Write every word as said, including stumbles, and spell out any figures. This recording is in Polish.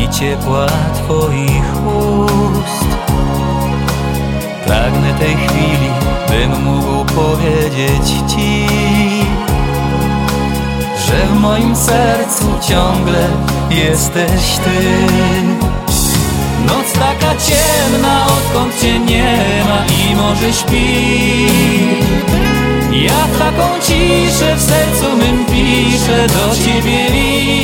ciepła twoich ust. Pragnę tej chwili, bym mógł powiedzieć ci, że w moim sercu ciągle jesteś ty. Noc taka ciemna, odkąd cię nie ma i morze śpi. Ja taką ciszę w sercu mym piszę do ciebie list.